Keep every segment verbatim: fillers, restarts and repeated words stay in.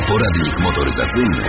Poradnik motoryzacyjny.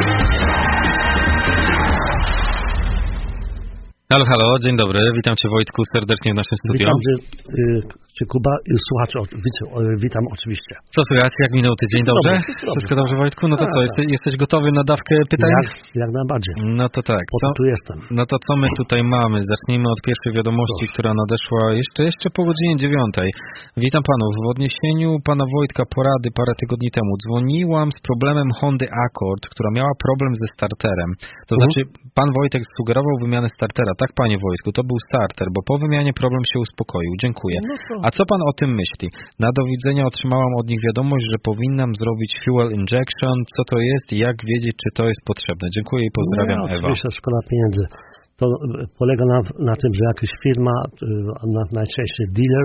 Halo, halo, dzień dobry, witam Cię Wojtku serdecznie w naszym studiu. Witam Cię, Cię Kuba, słuchacze, witam oczywiście. Co słychać, jak minął tydzień, dobrze? Wszystko dobrze, Wszystko dobrze Wojtku? No to co, jesteś, jesteś gotowy na dawkę pytań? Jak, jak najbardziej. No to tak. Po to tu jestem. No to co my tutaj mamy? Zacznijmy od pierwszej wiadomości, Proszę. która nadeszła jeszcze, jeszcze po godzinie dziewiątej. Witam Panów, w odniesieniu Pana Wojtka porady parę tygodni temu dzwoniłam z problemem Hondy Accord, która miała problem ze starterem. To Mhm. znaczy, Pan Wojtek sugerował wymianę startera. Tak, Panie Wojtku, to był starter, bo po wymianie problem się uspokoił. Dziękuję. No to... A co Pan o tym myśli? Na do widzenia otrzymałam od nich wiadomość, że powinnam zrobić fuel injection. Co to jest i jak wiedzieć, czy to jest potrzebne? Dziękuję i pozdrawiam, no, Ewa. Oczywiście, szkoda pieniędzy. To polega na, na tym, że jakaś firma, na, najczęściej dealer,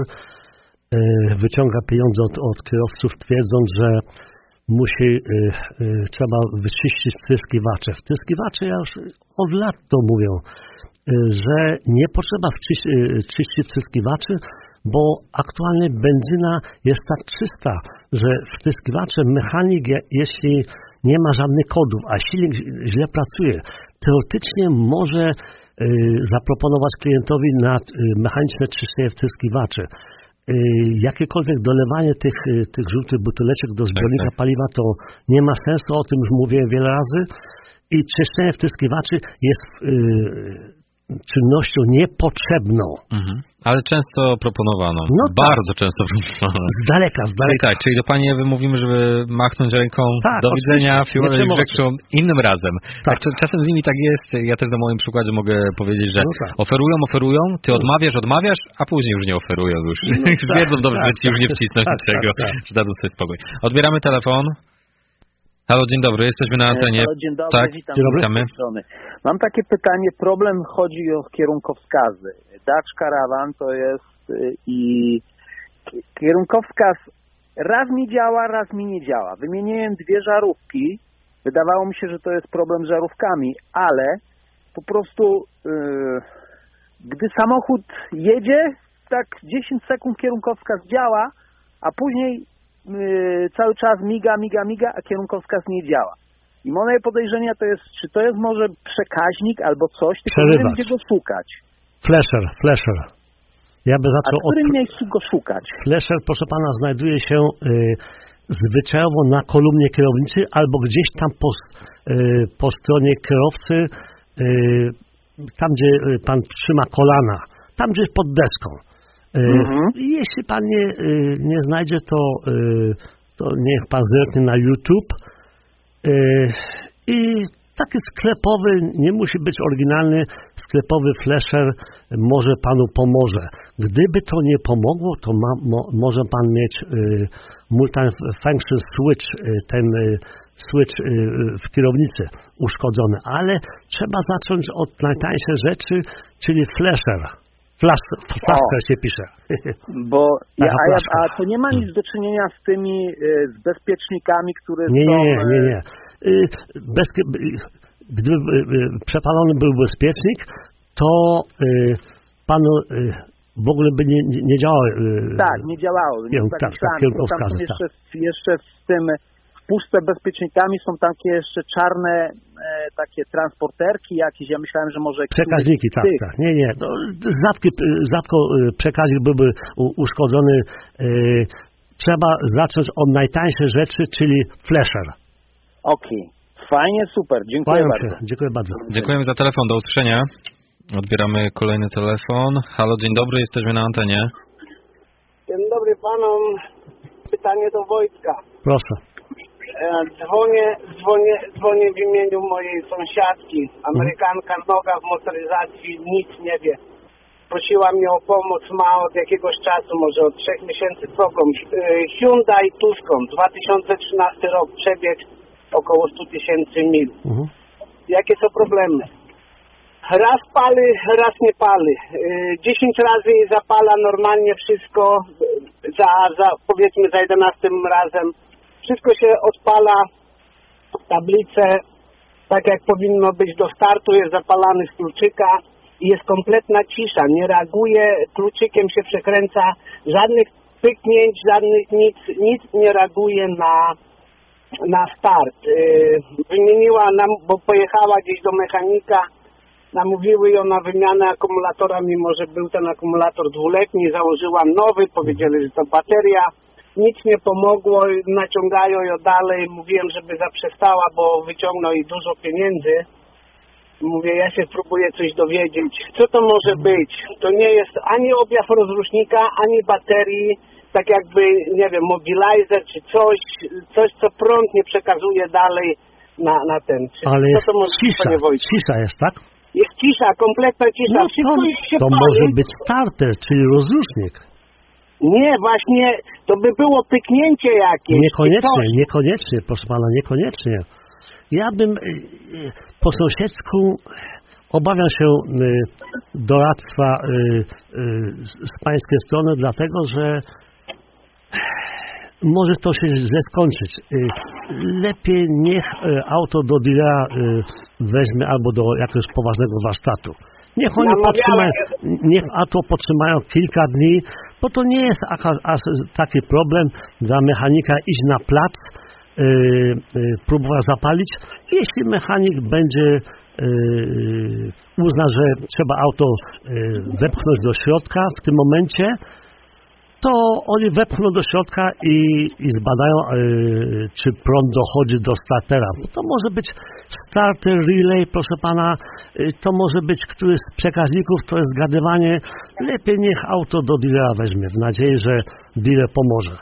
wyciąga pieniądze od, od kierowców, twierdząc, że musi, y, y, trzeba wyczyścić wtryskiwacze. Wtryskiwacze, ja już od lat to mówię, że nie potrzeba czyścić wtryskiwaczy, bo aktualnie benzyna jest tak czysta, że wtryskiwacze, mechanik, jeśli nie ma żadnych kodów, a silnik źle pracuje, teoretycznie może zaproponować klientowi na mechaniczne czyszczenie wtryskiwaczy. Jakiekolwiek dolewanie tych, tych żółtych buteleczek do zbiornika tak, tak. paliwa to nie ma sensu, o tym już mówiłem wiele razy i czyszczenie wtryskiwaczy jest yy, czynnością niepotrzebną. Mhm. Ale często proponowano. No bardzo tak. często proponowano. Z daleka, z daleka. Czyli tak, czyli do Pani Ewy mówimy, żeby machnąć ręką tak, do widzenia, fuel injection innym razem. Tak. tak. Czasem z nimi tak jest. Ja też na moim przykładzie mogę powiedzieć, że no tak. oferują, oferują, ty odmawiasz, odmawiasz, a później już nie oferują. Już, no już tak, wiedzą dobrze, tak, że ci już nie wcisną tak, niczego, tak, tak. że dadzą sobie spokój. Odbieramy telefon. Halo, dzień dobry, jesteśmy na antenie. Halo, dzień dobry, tak, witam. Dzień dobry. Witamy. Mam takie pytanie, problem chodzi o kierunkowskazy. Dodge Caravan to jest i kierunkowskaz raz mi działa, raz mi nie działa. Wymieniłem dwie żarówki, wydawało mi się, że to jest problem z żarówkami, ale po prostu yy, gdy samochód jedzie, tak dziesięć sekund kierunkowskaz działa, a później Yy, cały czas miga, miga, miga, a kierunkowskaz nie działa. I moje podejrzenia to jest, czy to jest może przekaźnik albo coś, tylko nie wiem, gdzie go szukać. Flasher, flasher. Ja by zaczął a w którym od... miejscu go szukać? Flasher, proszę pana, znajduje się yy, zwyczajowo na kolumnie kierownicy albo gdzieś tam po, yy, po stronie kierowcy, yy, tam gdzie pan trzyma kolana, tam gdzie pod deską. Mhm. Jeśli pan nie, nie znajdzie, to, to niech pan zerknie na YouTube i taki sklepowy, nie musi być oryginalny, sklepowy flasher może panu pomoże. Gdyby to nie pomogło, to ma, mo, może pan mieć multifunction switch, ten switch w kierownicy uszkodzony, ale trzeba zacząć od najtańszej rzeczy, czyli flasher. Flaszka się pisze. Bo ja, a, ja, a to nie ma nic do czynienia z tymi z bezpiecznikami, które nie, są... Nie, nie, nie. Bezpie... Gdyby przepalony był bezpiecznik, to panu w ogóle by nie, nie działało. Tak, nie działało. Nie tak, tak, tak, kierunkowskazy, jeszcze, tak. jeszcze z tym puste bezpiecznikami są takie jeszcze czarne e, takie transporterki jakieś, ja myślałem, że może... Przekaźniki, tak, tak, nie, nie, to rzadko, rzadko przekaźnik byłby uszkodzony. E, trzeba zacząć od najtańszej rzeczy, czyli flasher. Okej, okay. Fajnie, super, dziękuję Fajnie, bardzo. Dziękuję bardzo. Dziękujemy za telefon, do usłyszenia. Odbieramy kolejny telefon. Halo, dzień dobry, jesteśmy na antenie. Dzień dobry panom, pytanie do Wojtka. Proszę. Dzwonię, dzwonię, dzwonię w imieniu mojej sąsiadki. Amerykanka, noga w motoryzacji, nic nie wie. Prosiła mnie o pomoc, ma od jakiegoś czasu, może od trzech miesięcy problem. Hyundai Tucson, dwa tysiące trzynasty rok, przebieg około sto tysięcy mil. Mhm. Jakie są problemy? Raz pali, raz nie pali. dziesięć razy zapala normalnie wszystko, za, za powiedzmy za jedenastym razem. Wszystko się odpala, tablice, tak jak powinno być do startu, jest zapalany z kluczyka i jest kompletna cisza, nie reaguje, kluczykiem się przekręca, żadnych pyknięć, żadnych nic, nic nie reaguje na, na start. Wymieniła nam, bo pojechała gdzieś do mechanika, namówiły ją na wymianę akumulatora, mimo że był ten akumulator dwuletni, założyłam nowy, powiedzieli, że to bateria. Nic nie pomogło, naciągają ją dalej, mówiłem, żeby zaprzestała, bo wyciągnął jej dużo pieniędzy. Mówię, ja się próbuję coś dowiedzieć. Co to może być? To nie jest ani objaw rozrusznika, ani baterii, tak jakby, nie wiem, mobilizer czy coś, coś co prąd nie przekazuje dalej na, na ten. Czy, ale jest co to może cisza, być, cisza jest, tak? Jest cisza, kompletna cisza. No Wszystko to, już się to pali. może być starter, czyli rozrusznik. Nie, właśnie, to by było pyknięcie jakieś. Niekoniecznie, niekoniecznie, proszę pana, niekoniecznie. Ja bym y, y, po sąsiedzku obawiam się y, doradztwa y, y, z pańskiej strony, dlatego że może to się źle skończyć. Y, lepiej niech y, auto do dealera y, weźmie albo do jakiegoś poważnego warsztatu. Niech oni potrzymają, niech auto potrzymają kilka dni, bo to nie jest aż, aż taki problem dla mechanika iść na plac, yy, yy, próbować zapalić. Jeśli mechanik będzie yy, uzna, że trzeba auto yy, wepchnąć do środka w tym momencie, to oni wepchną do środka i, i zbadają, yy, czy prąd dochodzi do startera. To może być starter relay, proszę pana, yy, to może być któryś z przekaźników, to jest zgadywanie. Lepiej niech auto do dealera weźmie, w nadziei, że dealer pomoże.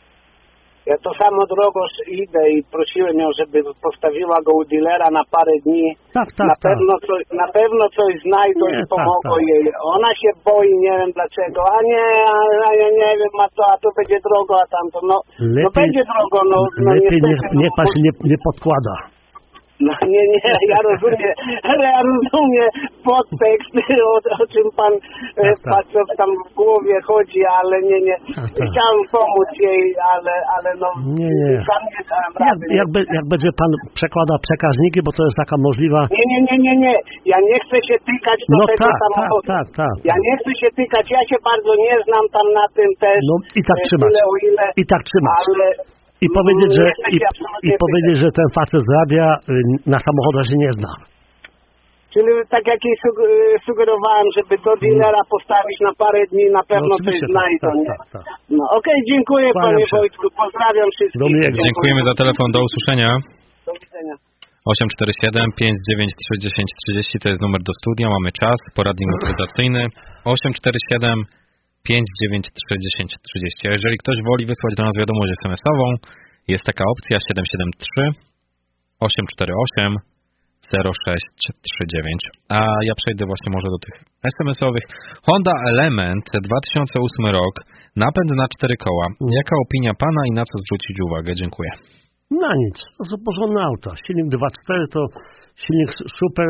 Ja to samo drogą idę i prosiłem ją, żeby postawiła go u dealera na parę dni. Tak, tak, na, pewno tak. Coś, na pewno coś znajdą nie, i pomogą tak, tak. jej. Ona się boi, nie wiem dlaczego. A nie, a, a ja nie wiem, a to, a to będzie drogo, a tamto. No, lepiej, no będzie drogo, no, no lepiej niestety. niech, niech pan się nie, nie podkłada. No nie, nie, ja rozumiem, ale ja rozumiem podtekst, o, o czym pan tak, tak. patrz, co tam w głowie chodzi, ale nie, nie. Tak, tak. Chciałem pomóc jej, ale, ale no... Nie, nie. Sam nie dałem Jak, rady. jak, be, jak będzie pan przekładał przekaźniki, bo to jest taka możliwa... Nie, nie, nie, nie, nie. Ja nie chcę się tykać do No tego tak, samochodu. tak, tak, tak. Ja nie chcę się tykać, ja się bardzo nie znam tam na tym też. No i tak trzymać. Tyle, o ile, I tak trzymać. ale... I powiedzieć, że, i, i tykać. powiedzieć, że ten facet z radia na samochodach się nie zna. Czyli tak jak jej sugerowałem, żeby do dealera postawić na parę dni, na pewno no, coś znajdą. Tak, nie? tak, tak. No okej, okay, dziękuję Kłaniam panie się. Wojtku, pozdrawiam wszystkich. Do miłego. Dziękujemy za telefon, do usłyszenia. Do widzenia. osiem cztery siedem, pięć dziewięć trzy, dziesięć trzydzieści to jest numer do studia, mamy czas, poradnik motoryzacyjny osiem cztery siedem, pięć dziewięć trzy, dziesięć trzydzieści. A jeżeli ktoś woli wysłać do nas wiadomość es em esową, jest taka opcja siedem siedem trzy, osiem cztery osiem, zero sześć trzy dziewięć. A ja przejdę właśnie może do tych es em esowych. Honda Element, dwa tysiące ósmy rok, napęd na cztery koła. Jaka opinia pana i na co zwrócić uwagę? Dziękuję. Na nic. To są porządne auta. Silnik dwa cztery to silnik super.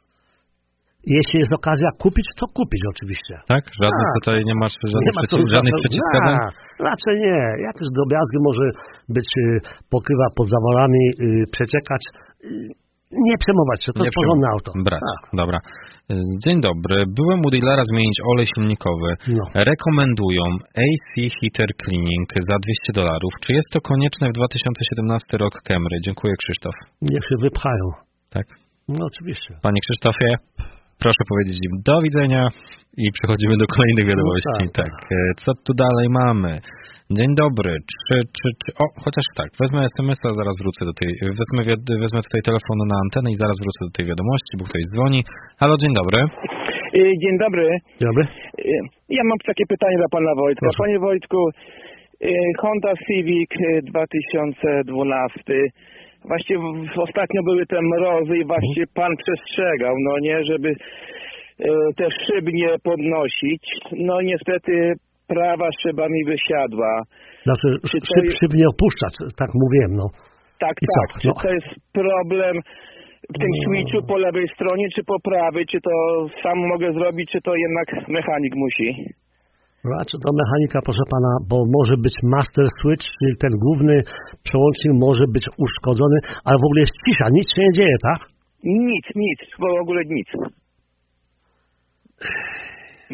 Jeśli jest okazja kupić, to kupić oczywiście. Tak? Żadnych tak. Tutaj nie masz żadnych, nie ma przeciw, żadnych przeciwwskazań? Raczej nie. Jakieś drobiazgi może być y, pokrywa pod zaworami, y, przeciekać. Y, nie przejmować się, to nie jest porządne auto. Brać, tak. Dobra. Dzień dobry. Byłem u dealera zmienić olej silnikowy. No. Rekomendują A C Heater Cleaning za dwieście dolarów. Czy jest to konieczne w dwa tysiące siedemnasty rok Camry? Dziękuję, Krzysztof. Niech się wypchają. Tak? No oczywiście. Panie Krzysztofie, proszę powiedzieć im do widzenia i przechodzimy do kolejnych wiadomości. No tak, tak. Co tu dalej mamy? Dzień dobry. Czy, czy, czy... O, chociaż tak, wezmę es em es a, zaraz wrócę do tej... Wezmę, wezmę tutaj telefonu na antenę i zaraz wrócę do tej wiadomości, bo ktoś dzwoni. Halo, dzień dobry. Dzień dobry. Dzień dobry. Ja mam takie pytanie dla pana Wojtka. Proszę. Panie Wojtku, Honda Civic dwa tysiące dwunasty. Właściwie ostatnio były te mrozy i właściwie pan przestrzegał, no nie, żeby te szyby nie podnosić. No niestety prawa szyba mi wysiadła. Znaczy Czy szyb, jest... szyb nie opuszczać, tak mówiłem, no. Tak, I tak. co? Czy No. to jest problem w tym switchu po lewej stronie, czy po prawej? Czy to sam mogę zrobić, czy to jednak mechanik musi? Raczej do mechanika, proszę pana, bo może być master switch, czyli ten główny przełącznik może być uszkodzony, ale w ogóle jest cisza, nic się nie dzieje, tak? Nic, nic, w ogóle nic.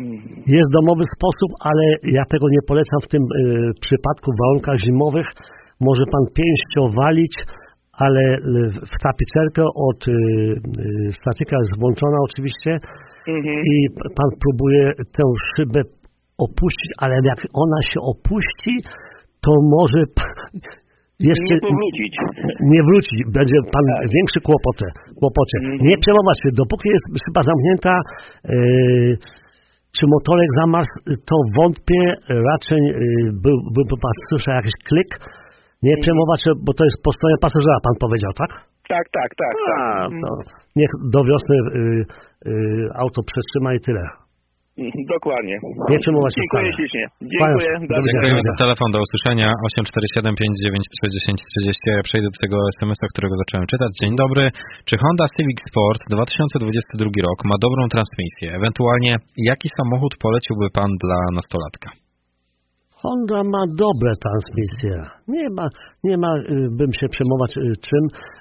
Jest domowy sposób, ale ja tego nie polecam w tym y, przypadku w warunkach zimowych, może pan pięścią walić, ale w tapicerkę od y, y, statyka jest włączona oczywiście mhm. i pan próbuje tę szybę opuścić, ale jak ona się opuści, to może jeszcze nie powrócić. Nie wrócić. Będzie pan tak. większy kłopocie. kłopocie. Mhm. Nie przejmować się, dopóki jest szyba zamknięta, yy, czy motorek zamarzł, to wątpię, raczej yy, był, byłby pan słyszał jakiś klik. Nie mhm. przejmować się, bo to jest po stronie pasażera, pan powiedział, tak? Tak, tak, tak. A, tak. To niech do wiosny yy, yy, auto przetrzyma i tyle. Dokładnie. Nie przejmować się. Dziękuję ślicznie. Dziękuję. Dziękuję za telefon, do usłyszenia. osiem cztery siedem pięć dziewięć trzy zero trzy zero. Ja przejdę do tego es em es a, którego zacząłem czytać. Dzień dobry. Czy Honda Civic Sport dwa tysiące dwudziesty drugi rok ma dobrą transmisję? Ewentualnie jaki samochód poleciłby pan dla nastolatka? Honda ma dobre transmisje. Nie ma, nie ma bym się przejmować czym.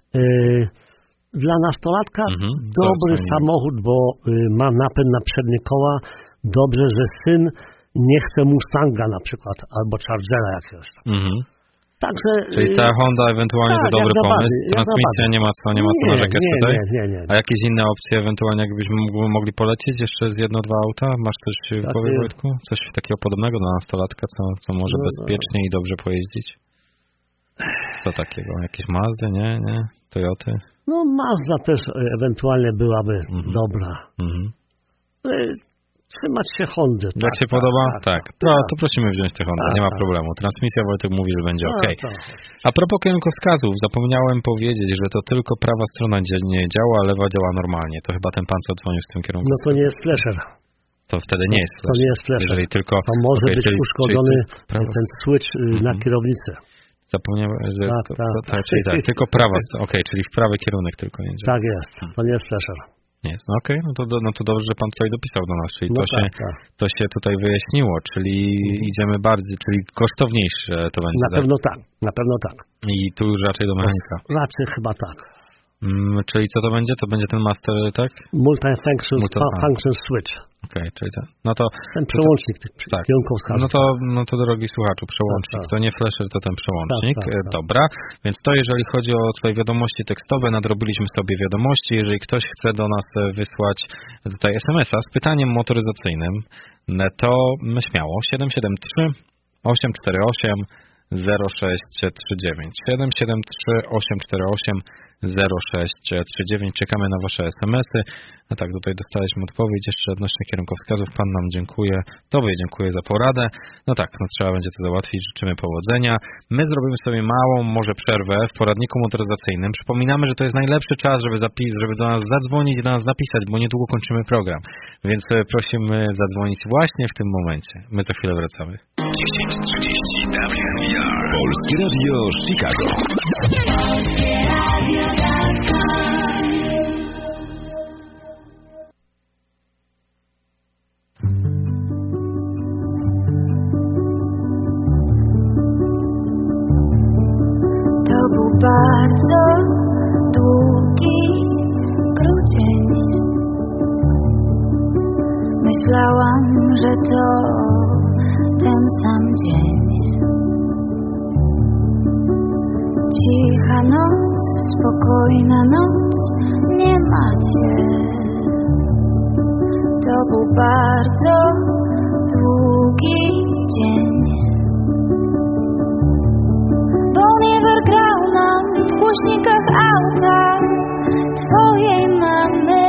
Dla nastolatka mhm, dobry samochód, bo ma napęd na przednie koła. Dobrze, że syn nie chce Mustanga na przykład, albo Chargera jakiegoś. Mhm. Także, czyli ta Honda ewentualnie tak, to dobry pomysł. Transmisja nie ma co, nie ma co nie, narzekać nie, tutaj? Nie, nie, nie, nie. A jakieś inne opcje ewentualnie jakbyśmy mogli polecieć? Jeszcze z jedno, dwa auta? Masz coś w tak głowie, Wojtku? Coś takiego podobnego dla nastolatka, co, co może no, bezpiecznie no. i dobrze pojeździć? Co takiego? Jakieś Mazdy, nie? nie? Toyoty? No Mazda też ewentualnie byłaby mhm. dobra. Mhm. Trzymać się Hondy. Jak tak, się tak, podoba? Tak. tak. No, to prosimy wziąć tę Hondę, tak, nie ma tak. problemu. Transmisja, Wojtek mówi, że będzie ok. Tak. A propos kierunkowskazów, zapomniałem powiedzieć, że to tylko prawa strona nie działa, a lewa działa normalnie. To chyba ten pan, co dzwonił z tym kierunkiem. No to nie jest flasher. To wtedy nie jest flasher. To nie jest flasher. Jeżeli tylko, to może okay, być czyli, uszkodzony czyli ten switch mhm. na kierownicy. Zapomniałem, że tak, to, tak. To, to, czyli tak, tylko prawa, okej, okay, czyli w prawy kierunek tylko nie działa. Tak jest, to nie jest flasher. Nie jest, no okej, okay, no, to, no to dobrze, że pan tutaj dopisał do nas, czyli no to, tak, się, tak. to się tutaj wyjaśniło, czyli mhm. idziemy bardziej, czyli kosztowniejsze to będzie. Na pewno tak, na pewno tak. I tu już raczej do mechanika. Raczej chyba tak. Mm, czyli co to będzie? To będzie ten master, tak? Multifunction Multi function switch. Okej, okay, czyli ten. No to, ten przełącznik tych tak. kierunkowskazów. No to, no to drogi słuchaczu, przełącznik. Tak, tak. To nie flasher, to ten przełącznik. Tak, tak, tak. Dobra, więc to jeżeli chodzi o tutaj wiadomości tekstowe, nadrobiliśmy sobie wiadomości. Jeżeli ktoś chce do nas wysłać tutaj es em es a z pytaniem motoryzacyjnym, to śmiało siedem siedem trzy osiem cztery osiem zero sześć trzy dziewięć. siedem siedem trzy osiem cztery osiem zero sześć trzy dziewięć. Czekamy na wasze es em esy. A tak, tutaj dostaliśmy odpowiedź jeszcze odnośnie kierunkowskazów. Pan nam dziękuję. Tobie dziękuję za poradę. No tak, no trzeba będzie to załatwić. Życzymy powodzenia. My zrobimy sobie małą może przerwę w poradniku motoryzacyjnym. Przypominamy, że to jest najlepszy czas, żeby, zapis, żeby do nas zadzwonić i do nas napisać, bo niedługo kończymy program. Więc prosimy zadzwonić właśnie w tym momencie. My za chwilę wracamy. dziesięć trzydzieści W N R. Polskie Radio Chicago. To był bardzo długi grudzień. Myślałam, że to ten sam dzień. Cicha noc, spokojna noc, nie macie. To był bardzo długi dzień. Boniver grał nam w głośnikach auta twojej mamy.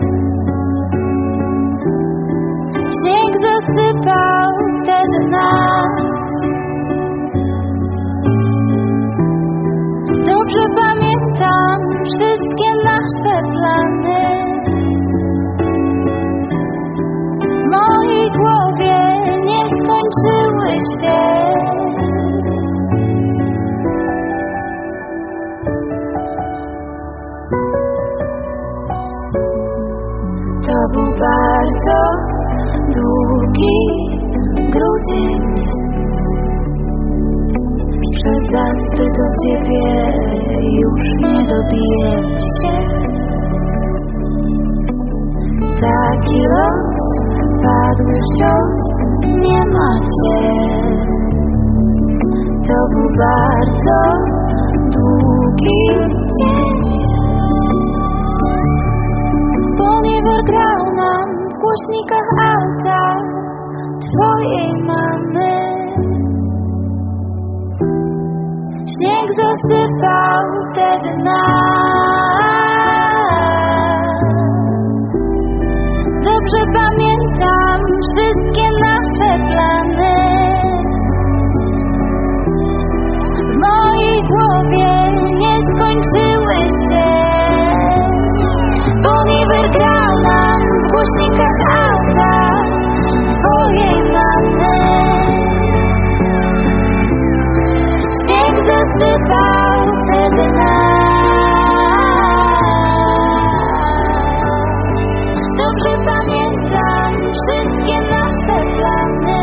Śnieg zasypał wtedy nas. Dobrze pamiętam wszystkie nasze plany. W mojej głowie nie skończyły się. To był bardzo długi grudzień. Przez zaspy do ciebie już nie dobiję się. Taki los padły w cios, nie macie. To był bardzo długi dzień. Boniewar grał nam w głośnikach auta twojej mamy. Śnieg zasypał wtedy nas. Dobrze pamiętam wszystkie nasze plany. W mojej głowie nie skończyły się. Boniewar grał nam w głośnikach auta twojej mamy. Śnieg zasypał wtedy nas. Dobrze pamiętam wszystkie nasze plany.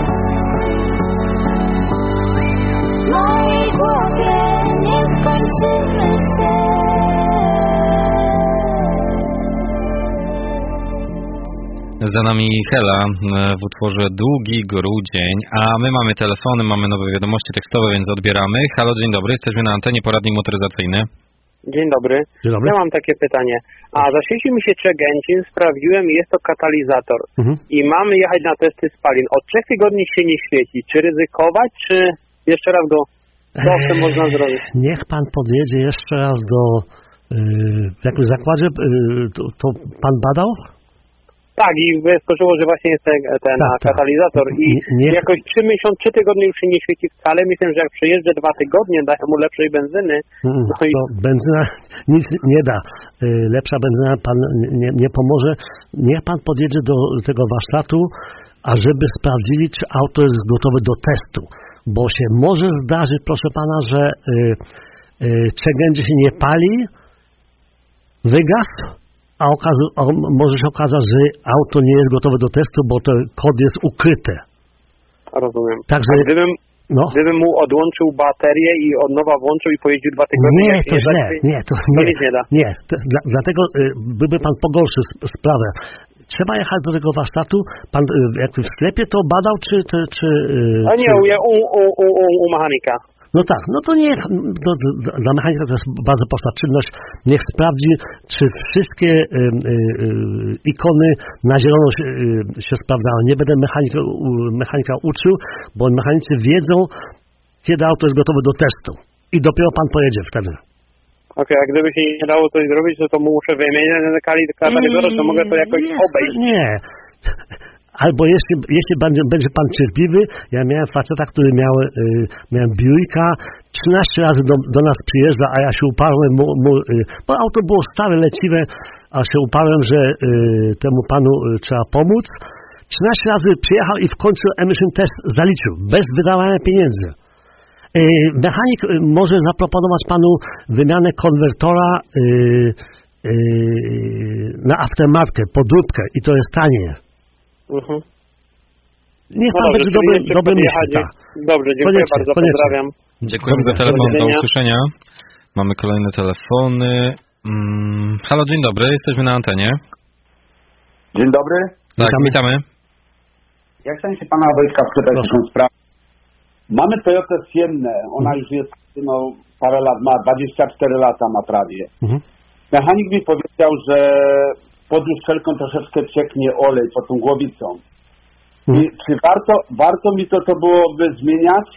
W mojej głowie nie skończymy się. Za nami Hela w utworze Długi Grudzień, a my mamy telefony, mamy nowe wiadomości tekstowe, więc odbieramy. Halo, dzień dobry, jesteśmy na antenie poradnik motoryzacyjny. Dzień dobry. Dzień dobry. Ja mam takie pytanie. A zaświecił mi się Czegęcin, sprawdziłem i jest to katalizator. Mhm. I mamy jechać na testy spalin. Od trzech tygodni się nie świeci. Czy ryzykować, czy jeszcze raz go co z tym można zrobić? Niech pan podjedzie jeszcze raz do yy, w jakimś zakładzie, yy, to, to pan badał? Tak, i wyskoczyło, że właśnie jest ten, ten tak, katalizator i nie, jakoś trzy miesiące, trzy tygodnie już się nie świeci wcale. Myślę, że jak przejeżdżę dwa tygodnie, daję mu lepszej benzyny. No i... to benzyna nic nie da. Lepsza benzyna pan nie, nie pomoże. Niech pan podjedzie do tego warsztatu, ażeby sprawdzili, czy auto jest gotowe do testu. Bo się może zdarzyć, proszę pana, że yy, yy, Czegędzie się nie pali, wygasł, a okazu- a może się okazać, że auto nie jest gotowe do testu, bo to kod jest ukryty. Rozumiem. Także, a gdybym, no. gdybym mu odłączył baterię i od nowa włączył i pojeździł dwa tygodnie... Nie, to źle. Nie, to, to nie, nic nie da. Nie, to, dla, dlatego y, byłby pan pogorszył sp- sprawę. Trzeba jechać do tego warsztatu. Pan y, jak w sklepie to badał, czy... czy, czy y, a nie, czy... u, u, u, u, u mechanika. No tak, no to niech, to, to, dla mechanika to jest bardzo prosta czynność, niech sprawdzi, czy wszystkie y, y, y, ikony na zielono się, y, się sprawdzają. Nie będę mechanika, mechanika uczył, bo mechanicy wiedzą, kiedy auto jest gotowe do testu i dopiero pan pojedzie wtedy. Okej, okay, a gdyby się nie dało coś zrobić, to, to muszę wymieniać ten katalizator, to mogę to jakoś nie, obejść. Nie. Albo jeśli, jeśli będzie, będzie pan cierpliwy, ja miałem faceta, który miał, y, miałem Buicka, trzynaście razy do, do nas przyjeżdża, a ja się uparłem, mu, mu, y, bo auto było stare, leciwe, a się uparłem, że y, temu panu y, trzeba pomóc. trzynaście razy przyjechał i w końcu emission test zaliczył, bez wydawania pieniędzy. Y, mechanik y, może zaproponować panu wymianę konwertora y, y, na aftermarket, podróbkę i to jest tanie. Mhm. Niech pan no będzie dobry, dobry myśli. Dobrze, dziękuję koniecznie, bardzo, koniecznie. Pozdrawiam. Dziękujemy za telefon, do usłyszenia. Mamy kolejne telefony. Hmm. Halo, dzień dobry, jesteśmy na antenie. Dzień dobry. Tak, witamy. witamy. Ja chciałem się pana Wojtka spytać o taką sprawę. Mamy Toyotę Siennę, ona mhm. już jest, no parę lat ma, dwadzieścia cztery lata ma prawie. Mhm. Mechanik mi powiedział, że pod uszczelką troszeczkę cieknie olej pod tą głowicą. Hmm. I czy warto, warto mi to, to byłoby zmieniać?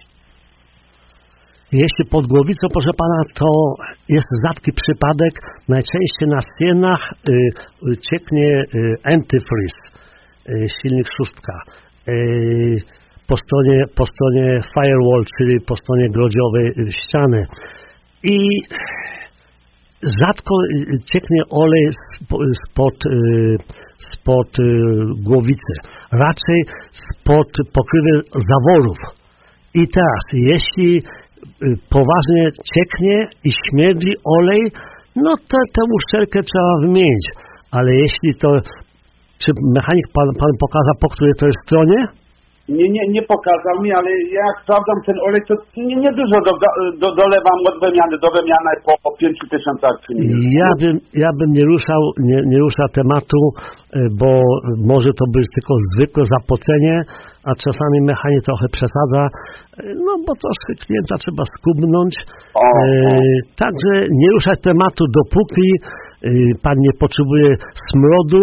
Jeśli pod głowicą, proszę pana, to jest rzadki przypadek. Najczęściej na Siennach y, y, cieknie y, antifreeze, y, silnik szóstka. Y, po stronie, po stronie firewall, czyli po stronie grodziowej y, ściany. I rzadko cieknie olej spod, spod głowicy, raczej spod pokrywy zaworów. I teraz, jeśli poważnie cieknie i śmierdzi olej, no to tę uszczelkę trzeba wymienić. Ale jeśli to, czy mechanik pan, pan pokazał, po której to jest stronie? Nie, nie, nie pokazał mi, ale jak sprawdzam ten olej, to nie, nie dużo do, do, dolewam od wymiany do wymiany po, po pięć tysięcy akcji. Ja bym, ja bym nie ruszał, nie, nie ruszał tematu, bo może to być tylko zwykłe zapocenie, a czasami mechanik trochę przesadza, no bo troszkę klienta trzeba skubnąć. O, o. Także nie ruszać tematu, dopóki pan nie potrzebuje smrodu,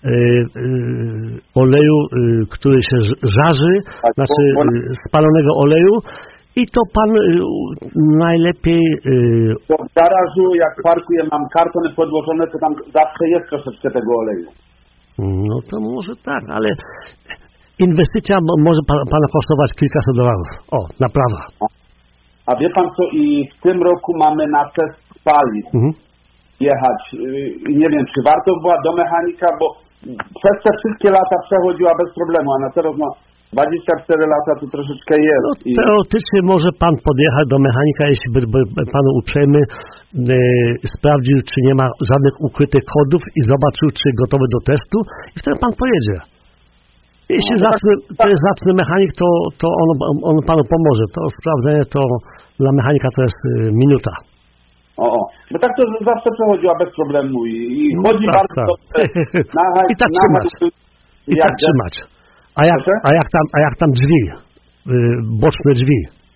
oleju, który się żarzy, Tak, znaczy bo- bo- spalonego oleju, i to pan najlepiej... To w garażu, jak parkuję, mam kartony podłożone, to tam zawsze jest troszeczkę tego oleju. No to może tak, ale inwestycja mo- może pa- pana kosztować kilkaset dolarów. O, naprawa. A wie pan co, i w tym roku mamy na test paliw Mhm. jechać. Yy, Nie wiem, czy warto była do mechanika, bo przez te wszystkie lata przechodziła bez problemu, a na teraz no dwadzieścia cztery lata to troszeczkę jest. No, I teoretycznie może pan podjechać do mechanika, jeśli by, by, by panu uprzejmy e, sprawdził, czy nie ma żadnych ukrytych kodów i zobaczył, czy gotowy do testu i wtedy pan pojedzie. Jeśli No, to zacny, to jest zacny mechanik, to, to on, on panu pomoże. To sprawdzenie to dla mechanika to jest e, minuta. O, o. Bo tak to zawsze przechodziła bez problemu i, i No, chodzi tak, bardzo tak. dobrze. Na, I tak na, trzymać. I jak tak trzymać. A jak, Proszę? a jak tam, a jak tam drzwi? Y, boczne drzwi.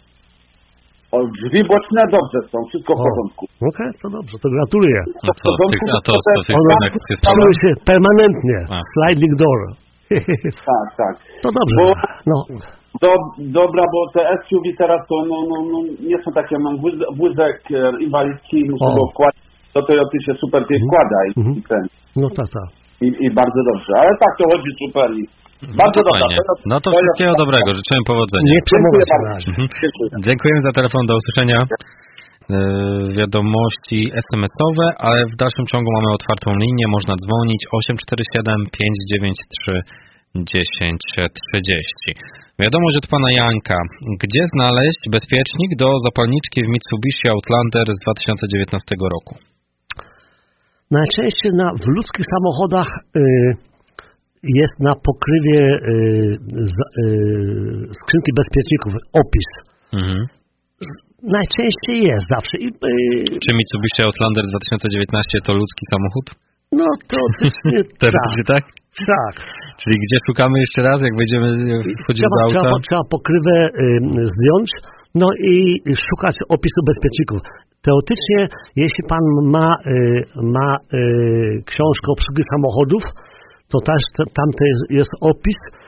O, drzwi boczne dobrze są, wszystko w O. porządku. Okej, to dobrze, to gratuluję. A to, tych, a to, to tych One scenek jest problem. trzymają się permanentnie. A. Sliding door. Tak, tak. To dobrze. Bo, No, do, dobra, bo te S U V teraz to no, no, no, nie są takie, mam wóz- wózek e, inwalidzki, muszę O. go wkładać, do Toyoty się super nie wkłada i, Mhm. i ten. no tak, tak. I, I bardzo dobrze, ale tak to chodzi super i No bardzo to dobra. fajnie. No to wszystkiego dobrego, życzę powodzenia. Nie przejmować się bardzo. na razie. Mhm. Dziękuję. Dziękujemy za telefon, do usłyszenia. Yy, wiadomości es em esowe, ale w dalszym ciągu mamy otwartą linię, można dzwonić osiem cztery siedem pięć dziewięć trzy dziesięć trzydzieści. Wiadomość od pana Janka. Gdzie znaleźć bezpiecznik do zapalniczki w Mitsubishi Outlander z dwa tysiące dziewiętnastego roku? Najczęściej na, w ludzkich samochodach y, jest na pokrywie y, z, y, skrzynki bezpieczników opis. Mhm. Najczęściej jest zawsze. I, y, Czy Mitsubishi Outlander dwa tysiące dziewiętnaście to ludzki samochód? no teoretycznie Teoretycznie tak? tak. Czyli gdzie szukamy jeszcze raz, jak wejdziemy, wchodzimy Trzeba, do auta? trzeba, trzeba pokrywę y, zdjąć, no i szukać opisu bezpieczników. Teoretycznie, jeśli pan ma, y, ma y, książkę obsługi samochodów, to też te, tam też jest opis, y,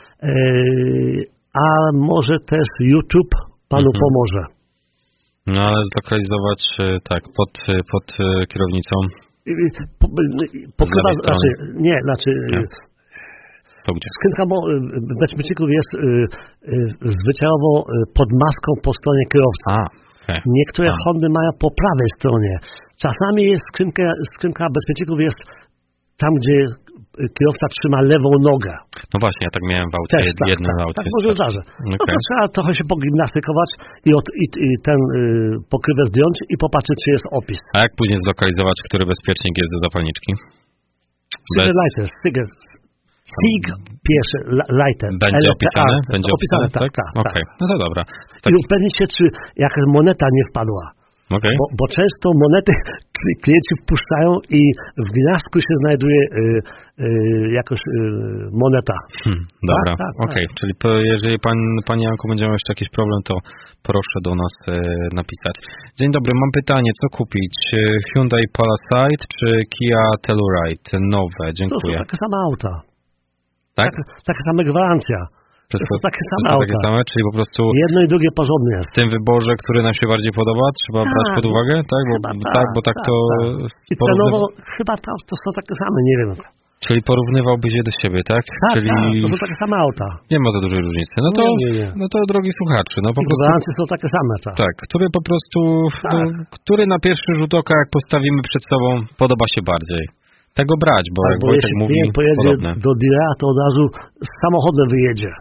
a może też YouTube panu Mhm. pomoże. No ale zlokalizować y, tak, pod, y, pod y, kierownicą. Y, y, po, y, Pokrywa, lewej strony. znaczy, nie, znaczy... Nie. y, To gdzie? Skrzynka bo- bezpieczników jest y, y, zwyczajowo y, pod maską po stronie kierowcy. A, okay. Niektóre A. Hondy mają po prawej stronie. Czasami jest skrzynka, skrzynka bezpieczników jest tam, gdzie kierowca trzyma lewą nogę. No właśnie, ja tak miałem w aucie, Też, tak, jednym tak, aucie. tak może zdarzy. No Okay. to trzeba trochę się pogimnastykować i, od, i, i ten y, pokrywę zdjąć i popatrzeć, czy jest opis. A jak później zlokalizować, który bezpiecznik jest do zapalniczki? Cigar lighter, cigar, Sig pierwszy, li- lighter. Będzie L T A, opisane? Będzie opisane, opisane, tak, tak, Okej, tak. no to dobra. I Tak, upewnić się, czy jakaś moneta nie wpadła. okej. Bo, bo często monety klienci wpuszczają i w gniazdku się znajduje y, y, jakoś y, moneta. Hmm, dobra, tak, tak. okej. Czyli po, jeżeli pan, pani Janku będzie miał jeszcze jakiś problem, to proszę do nas e, napisać. Dzień dobry, mam pytanie, co kupić? E, Hyundai Palisade czy Kia Telluride? Nowe, To są dziękuję. takie same auta. Tak? Taka, taka sama gwarancja. Przez To są takie to same są takie auta. same, czyli po prostu Jedno i drugie porządne jest. w tym wyborze, który nam się bardziej podoba, trzeba Tak, brać pod uwagę, tak? Bo chyba tak, bo tak to... I porównywa- cenowo chyba to, to są takie same, nie wiem. Czyli porównywałbyś je do siebie, tak? Tak, Czyli tak, to są takie same auta. nie ma za dużej różnicy. No to, Nie, nie, nie. no to drogi słuchacze, no po I prostu... gwarancje są takie same. Tak. Tak, który po prostu, Tak. no, który na pierwszy rzut oka, jak postawimy przed sobą, podoba się bardziej. Tego brać, bo Tak, jak bo Wojtek jeśli mówi, klient pojedzie podobne. do dealera, to od razu z samochodem wyjedzie.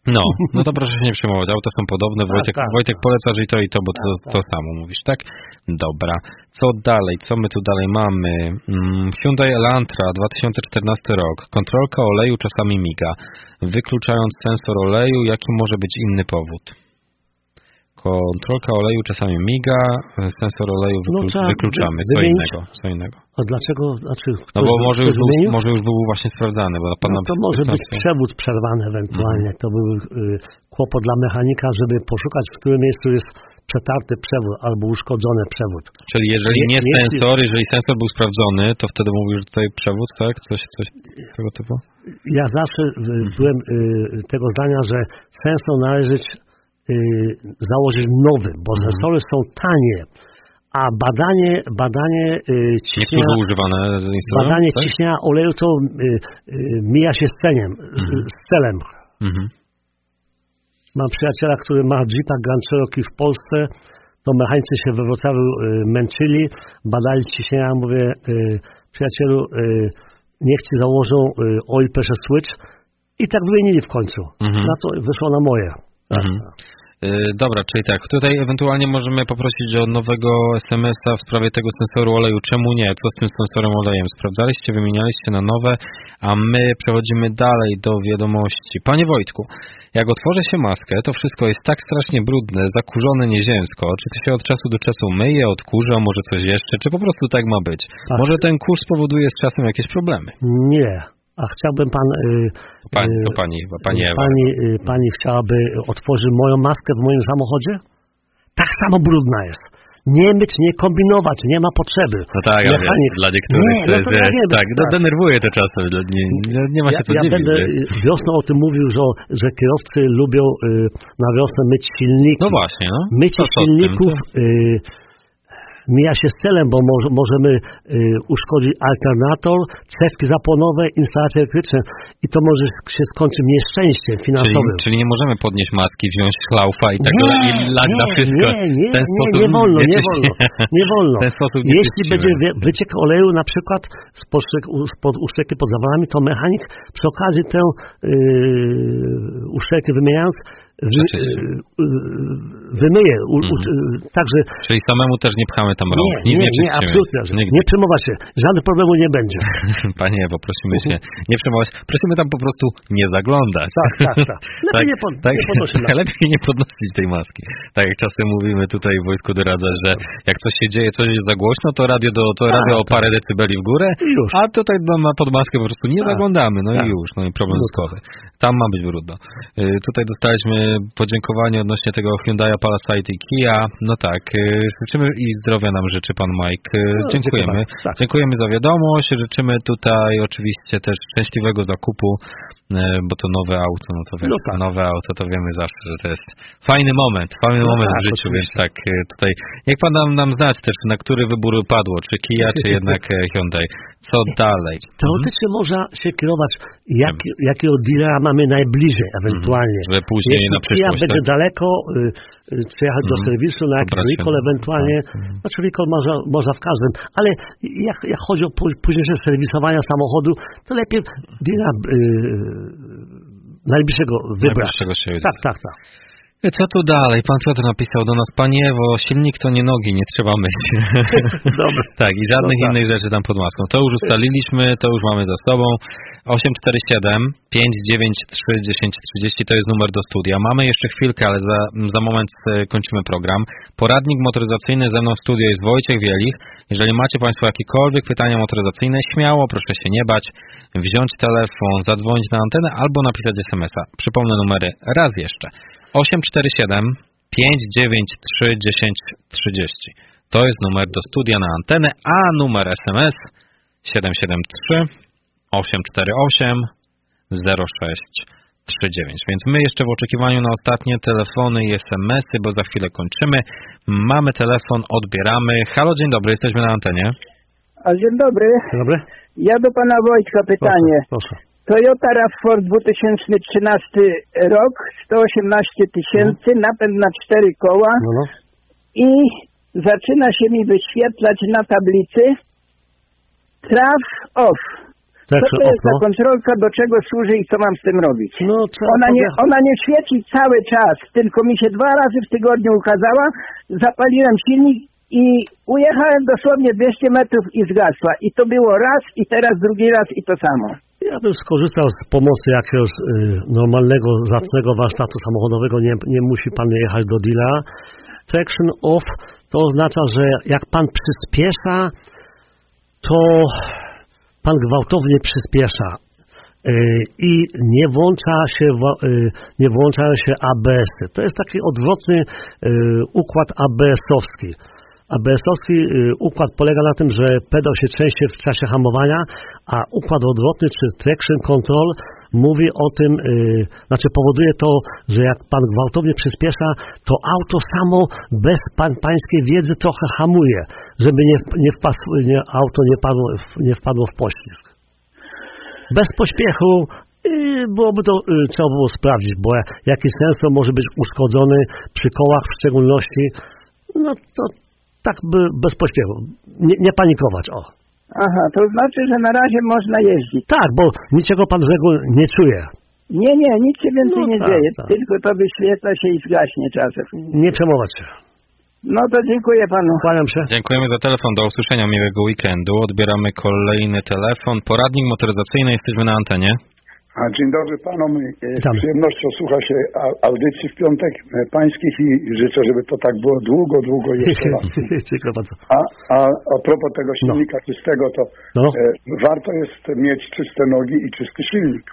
No, no to proszę się nie przejmować. Auta są podobne. Wojtek, tak, tak, Wojtek polecasz i to i to, bo to, to samo mówisz, tak? Dobra. Co dalej? Co my tu dalej mamy? Hmm, Hyundai Elantra, dwa tysiące czternasty rok. Kontrolka oleju czasami miga. Wykluczając sensor oleju, jaki może być inny powód? Kontrolka oleju czasami miga, sensor oleju wyklu- no, wykluczamy. Co wymienić? innego? Co innego? A dlaczego? Znaczy, no bo może już, był, może już był właśnie sprawdzany. Bo pan no to może być przewód przerwany ewentualnie. Mhm. To był y, kłopot dla mechanika, żeby poszukać, w którym miejscu jest przetarty przewód albo uszkodzony przewód. Czyli jeżeli nie, nie sensor, nie... jeżeli sensor był sprawdzony, to wtedy mówisz, że tutaj przewód, tak? Coś, coś tego typu? Ja zawsze y, byłem y, tego zdania, że sensor należy założyć nowy, bo mhm. sensory są tanie, a badanie badanie yy, ciśnienia, używane z badanie tak? ciśnienia oleju to yy, yy, mija się z celem. Mhm. Z celem. Mhm. Mam przyjaciela, który ma Jeepa Grand Cherokee w Polsce, to mechanicy się we Wrocławiu yy, męczyli, badali ciśnienia, mówię, yy, przyjacielu, yy, niech ci założą yy, oil pressure switch i tak wymienili w końcu. Mhm. Na to wyszło na moje. Mhm. Dobra, czyli tak, tutaj ewentualnie możemy poprosić o nowego es em es a w sprawie tego sensoru oleju. Czemu nie? Co z tym sensorem olejem? Sprawdzaliście, wymienialiście na nowe, a my przechodzimy dalej do wiadomości. Panie Wojtku, jak otworzy się maskę, to wszystko jest tak strasznie brudne, zakurzone nieziemsko. Czy to się od czasu do czasu myje, odkurza, może coś jeszcze? Czy po prostu tak ma być? Tak. Może ten kurz spowoduje z czasem jakieś problemy? Nie. A chciałbym pan... Yy, pani, to pani, pani Ewa. Pani, yy, pani chciałaby otworzyć moją maskę w moim samochodzie? Tak samo brudna jest. Nie myć, nie kombinować, nie ma potrzeby. No tak, ja wiem, dla niektórych nie, to jest, no to wiesz, tak, tak, denerwuje to czasem, nie, nie, nie ma się ja, co ja dziwić. Ja będę wie? wiosną o tym mówił, że, że kierowcy lubią y, na wiosnę myć silniki. No właśnie, no. Mycie silników... Y, mija się z celem, bo może, możemy y, uszkodzić alternator, cewki zapłonowe, instalacje elektryczne i to może się skończyć nieszczęściem finansowym. Czyli, czyli nie możemy podnieść maski, wziąć szlaufa i tak dalej i lać na wszystko. Nie, nie, ten nie, sposób nie wolno, nie wolno, nie wolno. Ten sposób Jeśli będzie wyciek oleju na przykład spod, spod uszczelki pod zawodami, to mechanik przy okazji tę yy, uszczelkę wymieniając Wy, wymyje. U, u, mhm. Także, czyli samemu też nie pchamy tam rąk. Nie, nie, nie, absolutnie. Nigdy. Nie przejmować się. Żadnych problemu nie będzie. Panie Ewo, prosimy się nie przejmować. Prosimy tam po prostu nie zaglądać. Tak, tak, tak. Lepiej tak, nie, pod, tak, nie podnosić. Lepiej nie podnosić tej maski. Tak jak czasem mówimy tutaj w wojsku doradza, że jak coś się dzieje, coś jest za głośno, to radio, do, to tak, radio o parę tak. decybeli w górę, już. A tutaj na pod maskę po prostu nie tak. zaglądamy. No tak. i już. No i problem no skowy. Tam ma być brudno. Y, tutaj dostaliśmy podziękowanie odnośnie tego Hyundai Palisade i Kia. No tak, życzymy i zdrowia nam życzy pan Mike. No, dziękujemy. Tak. Dziękujemy za wiadomość. Życzymy tutaj oczywiście też szczęśliwego zakupu, bo to nowe auto, no to wiesz, no tak. nowe auto to wiemy zawsze, że to jest fajny moment, fajny no moment tak, w życiu, oczywiście. Więc tak tutaj, niech pan nam, nam znać też, na który wybór padło, czy Kia, czy jednak Hyundai. Co dalej? Teoretycznie hmm. można się kierować, jak, jakiego dealera mamy najbliżej ewentualnie. Hmm. Że później Jeśli na przyszłość. Kia będzie tak? daleko, y, y, przyjechać hmm. do serwisu na jakiś recall ewentualnie, hmm. znaczy recall można, można w każdym, ale jak, jak chodzi o późniejsze serwisowania samochodu, to lepiej dealera y, najbliższego wybrać. Najbliższego się tak, tak, tak. Co tu dalej? Pan Piotr napisał do nas, panie Ewo, silnik to nie nogi, nie trzeba myć. Dobra. Tak, i żadnych no tak. innych rzeczy tam pod maską. To już ustaliliśmy, to już mamy za sobą. osiem cztery siedem, pięć dziewięć trzy, dziesięć trzydzieści to jest numer do studia. Mamy jeszcze chwilkę, ale za, za moment kończymy program. Poradnik motoryzacyjny ze mną w studio jest Wojciech Wielich. Jeżeli macie państwo jakiekolwiek pytania motoryzacyjne, śmiało, proszę się nie bać, wziąć telefon, zadzwonić na antenę albo napisać es em es a. Przypomnę numery raz jeszcze. osiem cztery siedem, pięć dziewięć trzy, dziesięć trzydzieści. To jest numer do studia na antenę, a numer es em es siedem siedem trzy, osiem cztery osiem, zero sześć trzy dziewięć. Więc my jeszcze w oczekiwaniu na ostatnie telefony i es em esy, bo za chwilę kończymy. Mamy telefon, odbieramy. Halo, dzień dobry, jesteśmy na antenie. A dzień dobry. Dzień dobry. Ja do pana Wojtka pytanie. Proszę, proszę. Toyota rav cztery dwa tysiące trzynasty rok, sto osiemnaście tysięcy, no. napęd na cztery koła no, no. i zaczyna się mi wyświetlać na tablicy trav off. Co to jest ta kontrolka, do czego służy i co mam z tym robić? No, ona, nie, ona nie świeci cały czas, tylko mi się dwa razy w tygodniu ukazała, zapaliłem silnik i ujechałem dosłownie dwieście metrów i zgasła. I to było raz, i teraz drugi raz i to samo. Ja bym skorzystał z pomocy jakiegoś y, normalnego, zacnego warsztatu samochodowego. Nie, nie musi pan jechać do dealera. Traction off to oznacza, że jak pan przyspiesza, to pan gwałtownie przyspiesza y, i nie włącza się, y, nie włączają się A B S-y. To jest taki odwrotny y, układ A B S-owski. A B S-owski układ polega na tym, że pedał się trzęsie w czasie hamowania, a układ odwrotny, czy traction control, mówi o tym, yy, znaczy powoduje to, że jak pan gwałtownie przyspiesza, to auto samo bez pan, pańskiej wiedzy trochę hamuje, żeby nie, nie wpadło, nie, auto nie, padło, nie wpadło w poślizg. Bez pośpiechu yy, byłoby to, yy, trzeba było sprawdzić, bo jaki sensor może być uszkodzony przy kołach w szczególności, no to tak by bez pośpiechu. Nie, nie panikować, o. Aha, to znaczy, że na razie można jeździć. Tak, bo niczego pan złego nie czuje. Nie, nie, nic się więcej no nie tak, dzieje, tak. tylko to wyświetla się i zgaśnie czasem. Nie przejmować się. No to dziękuję panu. Kłaniam się. Dziękujemy za telefon, do usłyszenia, miłego weekendu. Odbieramy kolejny telefon. Poradnik motoryzacyjny, jesteśmy na antenie. A dzień dobry panom. Z przyjemnością słucha się audycji w piątek pańskich i życzę, żeby to tak było długo, długo jeszcze raz. A, a, a propos tego silnika no. czystego, to no. e, warto jest mieć czyste nogi i czysty silnik.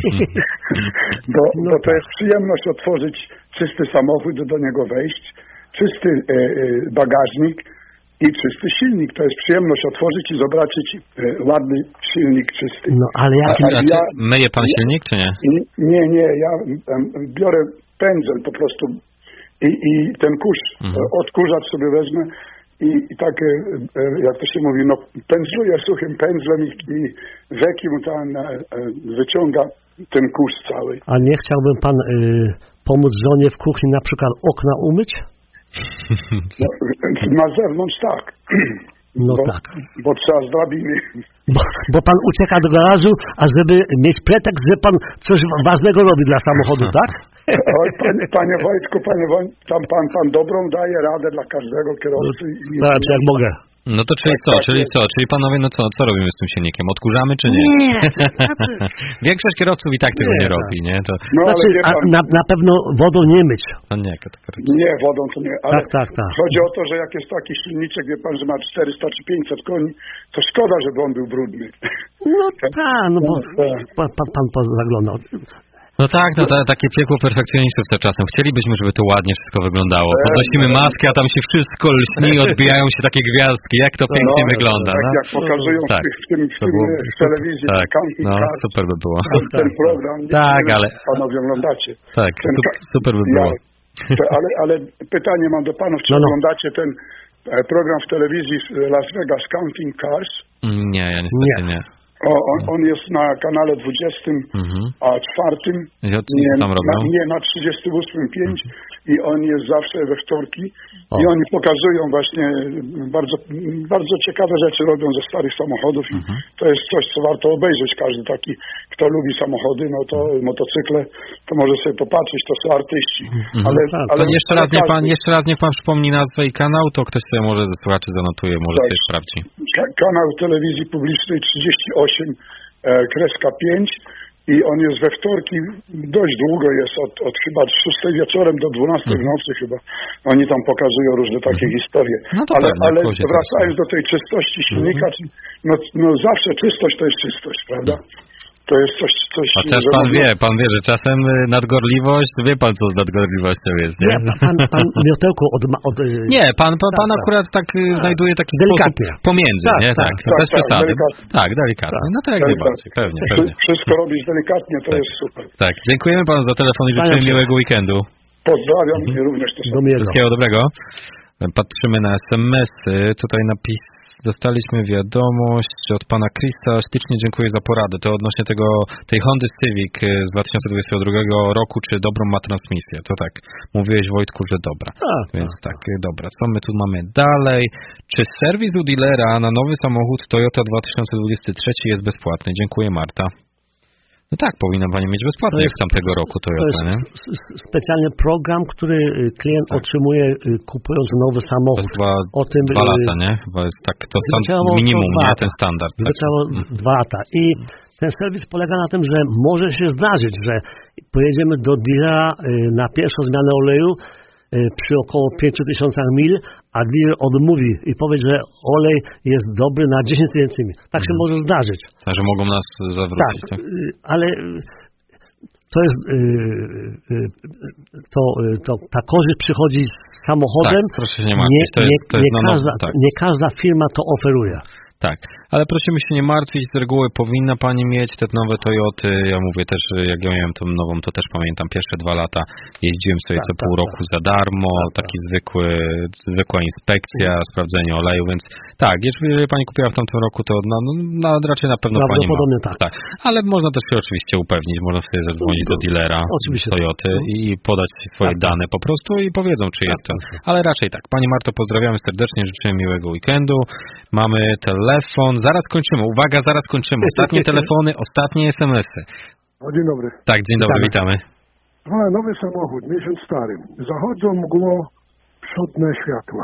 bo, no bo to jest przyjemność otworzyć czysty samochód, do niego wejść, czysty e, e, bagażnik i czysty silnik. To jest przyjemność otworzyć i zobaczyć e, ładny silnik czysty. No ale jaki... A, a ja, myje pan silnik, czy nie? Nie, nie. Ja um, biorę pędzel po prostu i, i ten kurz, mhm. odkurzacz sobie wezmę i, i tak, e, jak to się mówi, no pędzluję suchym pędzlem i, i weki mu tam e, wyciąga ten kurz cały. A nie chciałby pan y, pomóc żonie w kuchni na przykład okna umyć? No, na zewnątrz tak. No bo, tak. Bo trzeba z drabiny. Bo, bo pan ucieka do garażu, a żeby mieć pretekst, że pan coś ważnego robi dla samochodu, tak? Oj, panie, panie Wojtku, panie Wojtku, tam pan, pan dobrą daje radę dla każdego kierowcy. Staram się jak mogę. No to czyli co, czyli co, czyli panowie, no co, co robimy z tym silnikiem? Odkurzamy czy nie? Nie. Większość kierowców i tak tego nie, nie robi, nie? To... No, znaczy, pan... a na, na pewno wodą nie myć. No nie, kategorycznie. Nie, wodą to nie, ale tak, tak, tak. chodzi o to, że jak jest taki silniczek, wie pan, że ma czterysta czy pięćset koni, to szkoda, żeby on był brudny. No tak, no bo pan, pan, pan zaglądał. No tak, no ta, takie piekło perfekcjonistów co czasem. Chcielibyśmy, żeby to ładnie wszystko wyglądało. Podnosimy maskę, a tam się wszystko lśni, odbijają się takie gwiazdki. Jak to pięknie no, wygląda. Tak, no? jak pokazują tak. w, tym, w, tym, było... w telewizji. Tak, no super by było. Ten program, tak, nie ale... panowie oglądacie. Tak, ten, super by było. Ja, ale, ale pytanie mam do panów, czy no, no. oglądacie ten program w telewizji Las Vegas Counting Cars? Nie, ja niestety nie. nie. O, on, on jest na kanale dwudziestym, mhm. a czwartym, ja, nie, tam robią? Na, nie, na trzydziestym ósmym pięć mhm. i on jest zawsze we wtorki o. i oni pokazują właśnie bardzo, bardzo ciekawe rzeczy robią ze starych samochodów i mhm. to jest coś, co warto obejrzeć. Każdy taki, kto lubi samochody, no to motocykle, to może sobie popatrzeć, to są artyści. Mhm. Ale, tak, ale to jeszcze raz, niech pan, jeszcze raz niech pan przypomni nazwę i kanał, to ktoś sobie może ze słuchaczy zanotuje, może tak. sobie sprawdzi. Kanał telewizji publicznej trzydzieści osiem kreska pięć i on jest we wtorki, dość długo jest, od, od chyba szóstej wieczorem do dwunastej w nocy chyba. Oni tam pokazują różne takie mm. historie. No to ale pewnie, ale wracając do tej czystości silnika, mm. no, no zawsze czystość to jest czystość, prawda? To jest coś... coś Chociaż pan można... wie, pan wie, że czasem nadgorliwość, wie pan co z nadgorliwością jest, nie? nie pan, pan miotełko od... od nie, pan, pan, pan tak, akurat tak a, znajduje taki delikatnie. sposób pomiędzy, tak, nie? Tak, tak, tak bez tak, przesady. Delikatnie. Tak, delikatnie. No to jak najbardziej, pewnie, pewnie. Wszystko robić delikatnie, to tak. jest super. Tak, dziękujemy panu za telefon i życzymy miłego weekendu. Pozdrawiam mhm. i również to samo. Wszystkiego dobrego. Patrzymy na es em esy, tutaj napis... dostaliśmy wiadomość od pana Chrisa. Ślicznie dziękuję za poradę. To odnośnie tego, tej Hondy Civic z dwa tysiące dwudziestego drugiego roku, czy dobrą ma transmisję. To tak, mówiłeś Wojtku, że dobra. A, Więc a, tak, dobra. Co my tu mamy dalej? Czy serwis u dealera na nowy samochód Toyota dwa tysiące dwudziesty trzeci jest bezpłatny? Dziękuję, Marta. No tak, powinna pani mieć bezpłatnie jak z tamtego roku Toyota, nie? To jest specjalny program, który klient tak. otrzymuje kupując nowy samochód. To jest dwa, o tym, dwa lata, nie? Chyba jest tak, to stand, minimum, nie? Ten standard. Zwyczajowo tak. dwa lata. I ten serwis polega na tym, że może się zdarzyć, że pojedziemy do dealera na pierwszą zmianę oleju przy około pięciu tysiącach mil, a dealer odmówi i powie, że olej jest dobry na dziesięć tysięcy mil. Tak się hmm. może zdarzyć. Także mogą nas zawrócić. Tak, tak? ale to jest to, to, ta korzyść przychodzi z samochodem. Tak, proszę się nie martwić. To jest, nie, to jest nie, no, każda, tak. nie każda firma to oferuje. Tak, ale prosimy się nie martwić, z reguły powinna pani mieć te nowe Toyoty, ja mówię też, jak ja miałem tą nową, to też pamiętam, pierwsze dwa lata jeździłem sobie tak, co tak, pół tak. roku za darmo, tak, taki tak. zwykły, zwykła inspekcja, tak. sprawdzenie oleju, więc tak, jeżeli pani kupiła w tamtym roku, to no, no, raczej na pewno pani ma. Tak. tak. Ale można też się oczywiście upewnić, można sobie zadzwonić do dealera oczywiście Toyoty tak. i podać swoje tak, dane po prostu i powiedzą, czy tak, jestem. tak. Ale raczej tak. Pani Marto, pozdrawiamy serdecznie, życzymy miłego weekendu. Mamy telefon, zaraz kończymy. Uwaga, zaraz kończymy. Ostatnie telefony, ostatnie es em esy. O, dzień dobry. Tak, dzień dobry, witamy. witamy. A, nowy samochód, miesiąc stary. Zachodzą mgło przodne światła.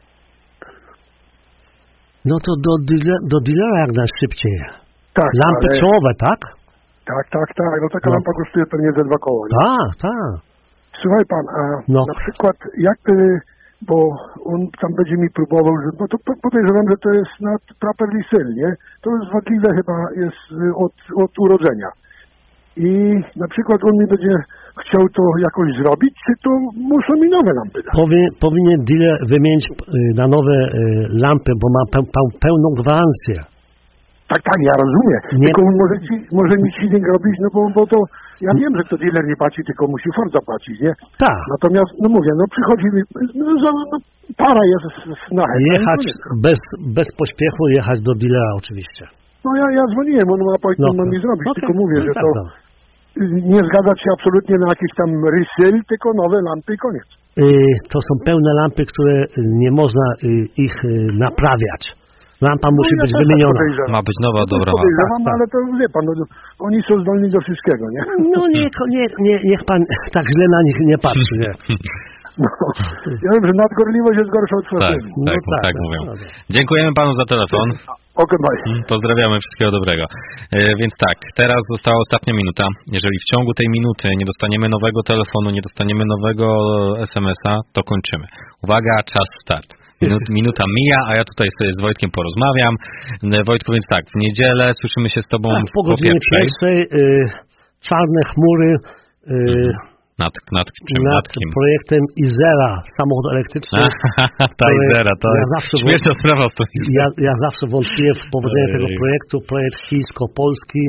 No to do, do dealera jak najszybciej. Tak. Lampy ale... czołowe, tak? Tak, tak, tak. No taka no. lampa kosztuje pewnie ze dwa koła. Tak, tak. Słuchaj pan, a no. na przykład jak ty... bo on tam będzie mi próbował, że, no to podejrzewam, że to jest na properly sale, nie? To jest wadliwe chyba jest od, od urodzenia. I na przykład on mi będzie chciał to jakoś zrobić, czy to muszą mi nowe lampy dać? Powinien, powinien dealer wymienić na nowe lampy, bo ma pe, pe, pełną gwarancję. Tak, tak, ja rozumiem. Nie. Tylko może, ci, może mi feeling robić, no bo, bo to ja wiem, że to dealer nie płaci, tylko musi Ford zapłacić, nie? Tak. Natomiast, no mówię, no przychodzi mi, no, no para jest na chęć. Jechać bez, bez pośpiechu, jechać do dealera oczywiście. No ja, ja dzwoniłem, on ma powiedzieć, no, ma mi zrobić, okay. tylko mówię, no, że tak to no. nie zgadzać się absolutnie na jakiś tam resale, tylko nowe lampy i koniec. Yy, to są pełne lampy, które nie można yy, ich yy, naprawiać. Lampa no musi ja być wymieniona. Ma być nowa, no dobra. Podejrzewam, tak, tak. Ale to wie pan, no, oni są zdolni do wszystkiego, nie? No nie, nie, nie, niech pan tak źle na nich nie patrzy, nie? No, ja wiem, że nadgorliwość jest gorsza od tak, no, tak, tak, tak mówią. Dziękujemy panu za telefon. Okay, bye. Pozdrawiamy, wszystkiego dobrego. E, więc tak, teraz została ostatnia minuta. Jeżeli w ciągu tej minuty nie dostaniemy nowego telefonu, nie dostaniemy nowego es em esa, to kończymy. Uwaga, czas start. Minut, minuta mija, a ja tutaj sobie z Wojtkiem porozmawiam. Wojtku, więc tak, w niedzielę słyszymy się z tobą tak, po po godzinie pierwszej. pierwszej y, czarne chmury y, nad, nad, czym, nad, nad kim? projektem Izera, samochód elektryczny. Ta Izera, to ja jest zawsze śmieszna wąt... sprawa. To ja, ja zawsze wątpię w powodzenie tego projektu, projekt chińsko-polski.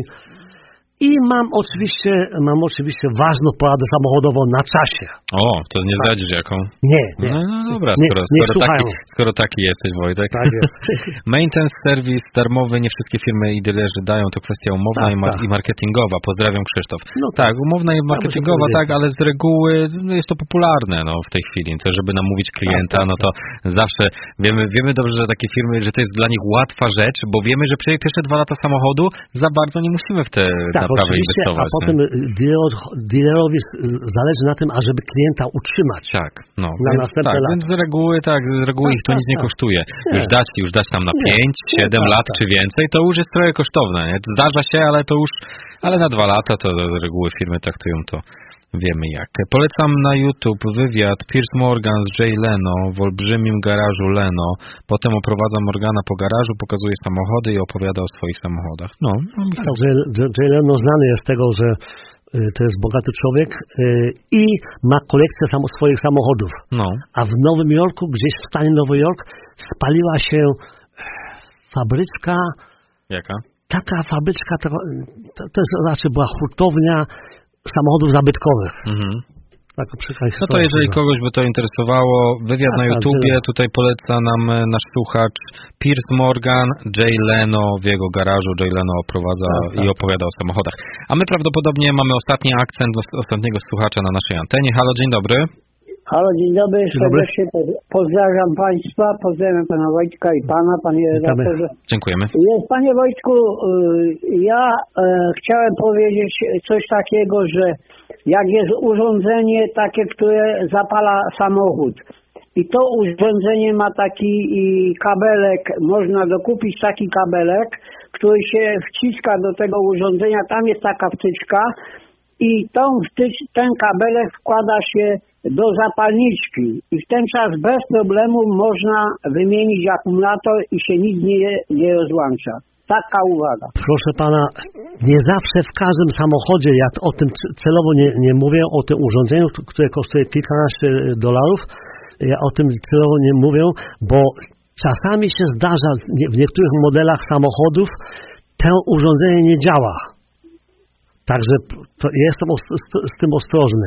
I mam oczywiście, mam oczywiście ważną poradę samochodową na czasie. O, to nie zdradzisz jaką? Nie, nie. No, no dobra, nie, skoro, nie skoro, taki, skoro taki jesteś, Wojtek. Tak jest. Maintenance service darmowy, nie wszystkie firmy i dealerzy dają, to kwestia umowna tak, i, mar- tak. i marketingowa. Pozdrawiam, Krzysztof. No tak, umowna i marketingowa, tak, ale z reguły no, jest to popularne no, w tej chwili. To, żeby namówić klienta, no to zawsze wiemy, wiemy dobrze, że takie firmy, że to jest dla nich łatwa rzecz, bo wiemy, że przez pierwsze dwa lata samochodu za bardzo nie musimy w te tak, naprawy inwestować. A potem dealerowi zależy na tym, ażeby klienta utrzymać. Tak, no. Na więc, następne tak, lata. więc z reguły, tak, z reguły tak, ich to tak, nic nie tak. kosztuje. Nie. Już dać, już dać tam na pięć, siedem tak, lat tak. czy więcej, to już jest trochę kosztowne. Nie? Zdarza się, ale to już, ale na dwa lata to z reguły firmy traktują to. Wiemy jak. Polecam na YouTube wywiad Piers Morgan z Jay Leno w olbrzymim garażu Leno. Potem oprowadza Morgana po garażu, pokazuje samochody i opowiada o swoich samochodach. No. Tak, Jay, Jay Leno znany jest z tego, że to jest bogaty człowiek i ma kolekcję samo swoich samochodów. No. A w Nowym Jorku, gdzieś w stanie Nowy Jork, spaliła się fabryczka. Jaka? Taka fabryczka, to, to jest raczej była hurtownia samochodów zabytkowych. Mhm. Taka przykra No to jeżeli kogoś by to interesowało, wywiad tak, na YouTubie, tak, tutaj poleca nam nasz słuchacz Piers Morgan, Jay Leno w jego garażu. Jay Leno oprowadza tak, tak. i opowiada o samochodach. A my prawdopodobnie mamy ostatni akcent ostatniego słuchacza na naszej antenie. Halo, dzień dobry. Halo, dzień dobry, serdecznie pozdrawiam Państwa, pozdrawiam Pana Wojtka i Pana, Panie redaktorze. Dziękujemy. Jest, Panie Wojtku, ja e, chciałem powiedzieć coś takiego, że jak jest urządzenie takie, które zapala samochód i to urządzenie ma taki kabelek, można dokupić taki kabelek, który się wciska do tego urządzenia, tam jest taka wtyczka i tą wtycz, ten kabelek wkłada się do zapalniczki i w ten czas bez problemu można wymienić akumulator i się nic nie, nie rozłącza. Taka uwaga. Proszę pana, nie zawsze w każdym samochodzie, ja o tym celowo nie, nie mówię, o tym urządzeniu, które kosztuje kilkanaście dolarów, ja o tym celowo nie mówię, bo czasami się zdarza w niektórych modelach samochodów, to urządzenie nie działa. Także to jestem z, z tym ostrożny.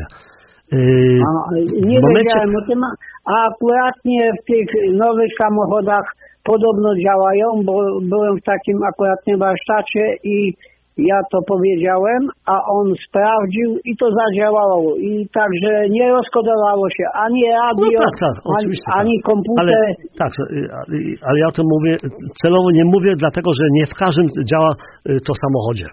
Yy, a, nie momencie... wiedziałem o tym, a akuratnie w tych nowych samochodach podobno działają, bo byłem w takim akuratnie warsztacie i ja to powiedziałem, a on sprawdził i to zadziałało. I także nie rozkodowało się ani radio, no tak, tak, ani, ani komputer. Ale, tak, ale ja to mówię, celowo nie mówię, dlatego że nie w każdym działa to w samochodzie.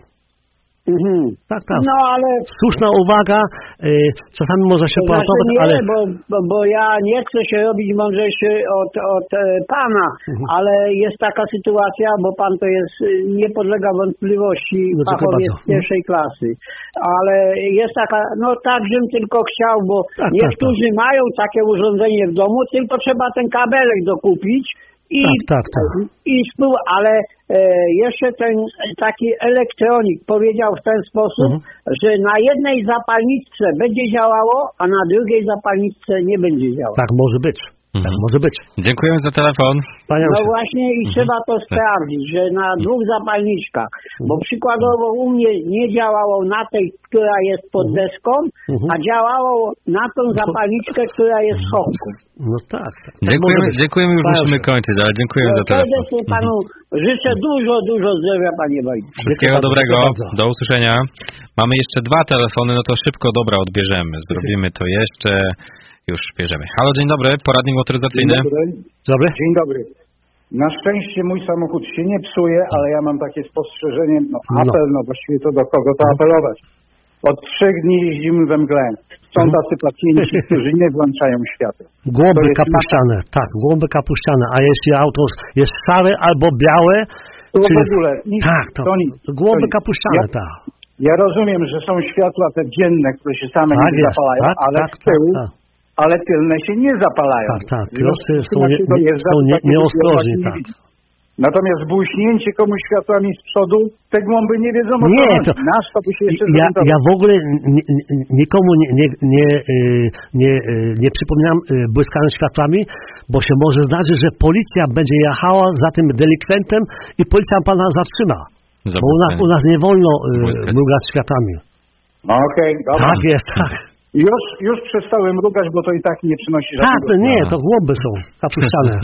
Mhm. Tak, tak. No, ale... Słuszna uwaga, czasami może się połatować, znaczy nie, ale... Bo, bo, bo ja nie chcę się robić mądrzejszy od, od e, Pana, mhm. ale jest taka sytuacja, bo Pan to jest, nie podlega wątpliwości, no, fachowiec pierwszej klasy, ale jest taka, no tak, żebym tylko chciał, bo tak, niektórzy tak, tak. mają takie urządzenie w domu, tylko trzeba ten kabelek dokupić, I, tak, tak, tak. i spół, ale e, jeszcze ten taki elektronik powiedział w ten sposób, mhm. że na jednej zapalniczce będzie działało, a na drugiej zapalniczce nie będzie działało. Tak może być. Mhm. Tak może być. Dziękujemy za telefon. Panie no właśnie i mhm. trzeba to sprawdzić, że na dwóch zapalniczkach, mhm. bo przykładowo u mnie nie działało na tej, która jest pod deską, mhm. a działało na tą zapalniczkę, która jest w schowku. No tak. tak. Dziękujemy, dziękujemy, już musimy kończyć, ale dziękujemy no, za telefon. Serdecznie Panu mhm. życzę dużo, dużo zdrowia, Panie Wojtku. Wszystkiego dobrego, do usłyszenia. Mamy jeszcze dwa telefony, no to szybko, dobra, odbierzemy. Zrobimy to jeszcze... Już bierzemy. Halo, dzień dobry, poradnik motoryzacyjny. Dzień dobry. dobry. Dzień dobry. Na szczęście mój samochód się nie psuje, ale ja mam takie spostrzeżenie, no apel, no właściwie to do kogo to apelować. Od trzech dni jeździmy we mgle. Są tacy pacjenci, którzy nie włączają światła. Głąby kapuściane, na... tak, głąby kapuściane, a jeśli auto jest szare albo białe... To czyli... w ogóle nic, tak, to, to nic. To głąby to kapuściane, ja, tak. Ja rozumiem, że są światła te dzienne, które się same tak nie jest, zapalają, tak, ale tak, z tyłu... Tak, tak. Ale tylne się nie zapalają. Tak, tak. Kierowcy są, nie, nie, są nie, nieostrożni, tak. Natomiast błyśnięcie komuś światłami z przodu, te głąby nie wiedzą o nie, co to, Nasz to by się jeszcze ja, ja w ogóle nie, nikomu nie, nie, nie, nie, nie przypominam błyskania światłami, bo się może zdarzyć, że policja będzie jechała za tym delikwentem i policja pana zatrzyma. Zabójmy. Bo u nas, u nas nie wolno mrugać światłami. Okej, okay, tak jest, tak. Już, już przestałem mrugać, bo to i tak nie przynosi żadnego. Tak, to nie, to głąby są kapuściane.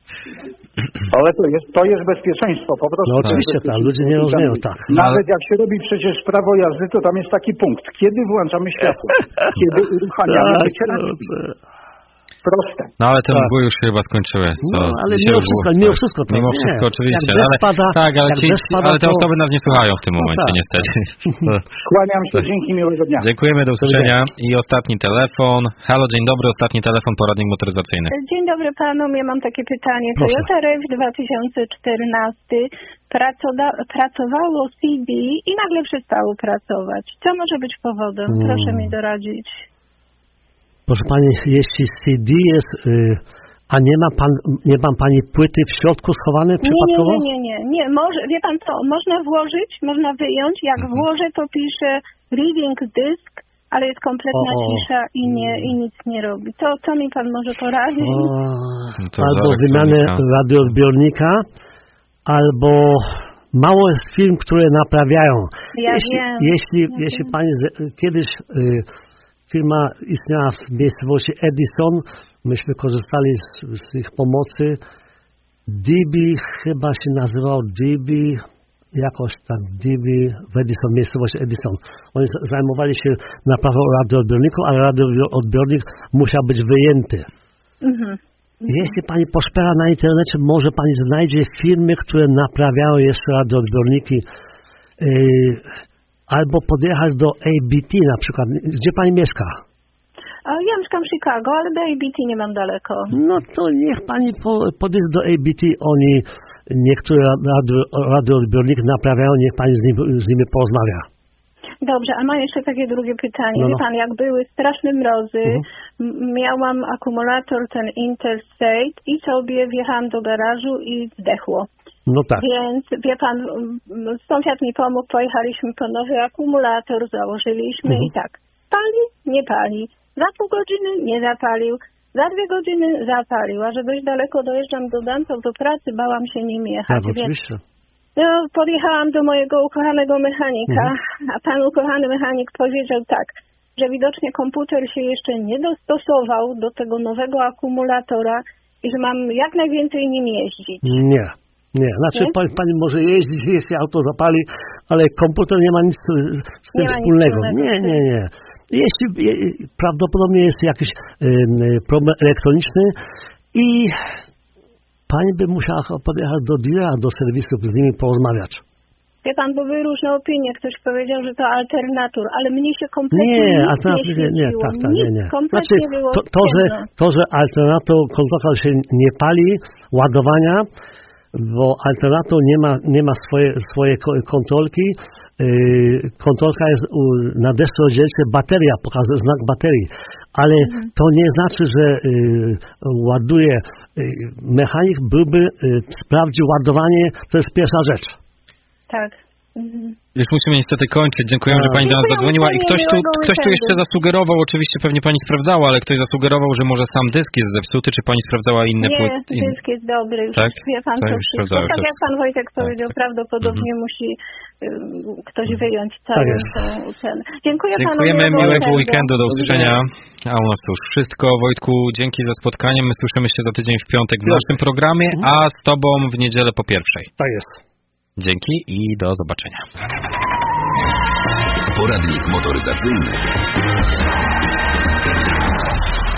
Ale to jest, to jest bezpieczeństwo, po prostu. No oczywiście, tak, ludzie nie rozumieją, tak. Nawet jak się robi przecież prawo jazdy, to tam jest taki punkt. Kiedy włączamy światło? Kiedy uruchamiamy wycieraczki? Proste. No ale te tak. mgły już się chyba skończyły. Co no ale mimo wszystko, mimo wszystko to Mimo nie. wszystko oczywiście. Ale, pada, tak, ale, ci, pada, ale te osoby nas nie słuchają w tym no momencie tak. niestety. Kłaniam się, dzięki, miłego dnia. Dziękujemy, do usłyszenia. I ostatni telefon. Halo, dzień dobry, ostatni telefon, poradnik motoryzacyjny. Dzień dobry panom, ja mam takie pytanie. Proszę. Toyota RAV dwa tysiące czternasty pracoda- pracowało C D i nagle przestało pracować. Co może być powodem? Hmm. Proszę mi doradzić. Proszę pani, jeśli C D jest, yy, a nie ma pan, nie ma pani płyty w środku schowane przypadkowo? Nie, nie, nie, nie, nie. Może, wie pan co, można włożyć, można wyjąć, jak mhm. włożę, to pisze reading disk, ale jest kompletna o, o. cisza i nie i nic nie robi. Co, co mi pan może poradzić? O, albo wymianę radioodbiornika, albo mało jest firm, które naprawiają. Ja jeśli, wiem. Jeśli, ja jeśli wiem. pani z, kiedyś... Yy, firma istniała w miejscowości Edison. Myśmy korzystali z, z ich pomocy. D B chyba się nazywał D B, jakoś tak D B w Edison, miejscowości Edison. Oni zajmowali się naprawą radioodbiorników, ale radioodbiornik musiał być wyjęty. Mhm. Jeśli pani poszpera na internecie, może pani znajdzie firmy, które naprawiają jeszcze radioodbiorniki, yy, albo podjechać do A B T na przykład. Gdzie pani mieszka? Ja mieszkam w Chicago, ale do A B T nie mam daleko. No to niech pani po, podjedzie do A B T, oni niektóre radio, radioodbiorniki naprawiają, niech pani z, nim, z nimi porozmawia. Dobrze, a mam jeszcze takie drugie pytanie. No, no. Wie pan, jak były straszne mrozy, Mhm. m- miałam akumulator ten Interstate i sobie wjechałam do garażu i zdechło. No tak. Więc wie pan, m- sąsiad mi pomógł, pojechaliśmy po nowy akumulator, założyliśmy Mhm. i tak. Pali? Nie pali. Za pół godziny nie zapalił. Za dwie godziny zapalił. A że dość daleko dojeżdżam do Dantów do pracy, bałam się nim jechać. Tak, oczywiście. No, podjechałam do mojego ukochanego mechanika, mhm. a pan ukochany mechanik powiedział tak, że widocznie komputer się jeszcze nie dostosował do tego nowego akumulatora i że mam jak najwięcej nim jeździć. Nie, nie. Znaczy nie? Pani, pani może jeździć, jeśli auto zapali, ale komputer nie ma nic z, z tym wspólnego. Nie, nie, nie. Jeśli je, prawdopodobnie jest jakiś y, problem elektroniczny i pani by musiała podjechać do dealera, do serwisu, z nimi porozmawiać. Wie pan, bo były różne opinie. Ktoś powiedział, że to alternator, ale mnie się kompletnie nie, nic alternator, nie nie, nie, tak, tak, nie, nie. Kompletnie znaczy, było to, to, że, to, że alternator, kontrolka się nie pali, ładowania, bo alternator nie ma, nie ma swoje, swoje kontrolki. Yy, kontrolka jest u, na desce rozdzielczej, bateria pokazuje znak baterii, ale mhm. to nie znaczy, że yy, ładuje. Yy, mechanik byłby, yy, sprawdził ładowanie, to jest pierwsza rzecz. Tak. Mhm. Już musimy niestety kończyć. Dziękujemy, że pani do nas zadzwoniła. I ktoś tu, ktoś tu jeszcze zasugerował, oczywiście pewnie pani sprawdzała, ale ktoś zasugerował, że może sam dysk jest zepsuty. Czy pani sprawdzała inne płyty? Nie, in... dysk jest dobry. Już tak? Wie pan, tak, to wszystko. Tak jak pan Wojtek powiedział, tak, prawdopodobnie mhm. musi um, ktoś wyjąć całą tak tą cenę. Dziękuję panu. Dziękujemy, miłego weekendu, do usłyszenia. A u nas to już wszystko. Wojtku, dzięki za spotkanie. My słyszymy się za tydzień w piątek w naszym programie, a z tobą w niedzielę po pierwszej. Tak jest. Dzięki i do zobaczenia. Poradnik motoryzacyjny.